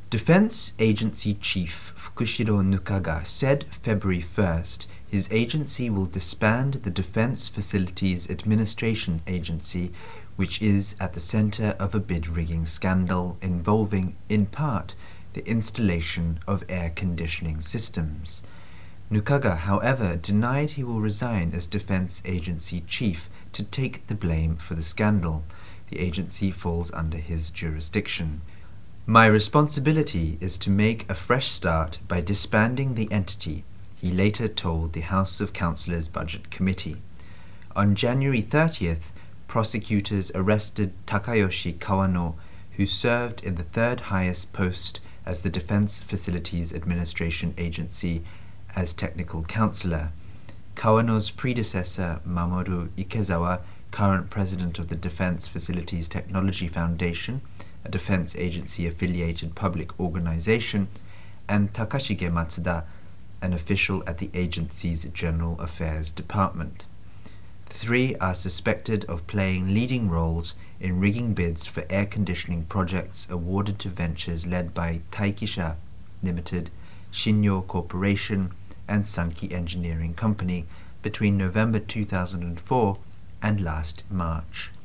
Defense Agency Chief Fukushiro Nukaga said February 1st his agency will disband the Defense Facilities Administration Agency, which is at the center of a bid rigging scandal involving, in part, the installation of air conditioning systems. Nukaga, however, denied he will resign as Defense Agency Chief to take the blame for the scandal. The agency falls under his jurisdiction. My responsibility is to make a fresh start by disbanding the entity, he later told the House of Councillors Budget Committee. On January 30th, prosecutors arrested Takayoshi Kawano, who served in the third highest post as the Defense Facilities Administration Agency as technical counselor. Kawano's predecessor, Mamoru Ikezawa, current president of the Defense Facilities Technology Foundation, a defense agency-affiliated public organization, and Takashige Matsuda, an official at the agency's General Affairs Department. The three are suspected of playing leading roles in rigging bids for air conditioning projects awarded to ventures led by Taikisha Limited, Shinyo Corporation, and Sankey Engineering Company between November 2004 and last March.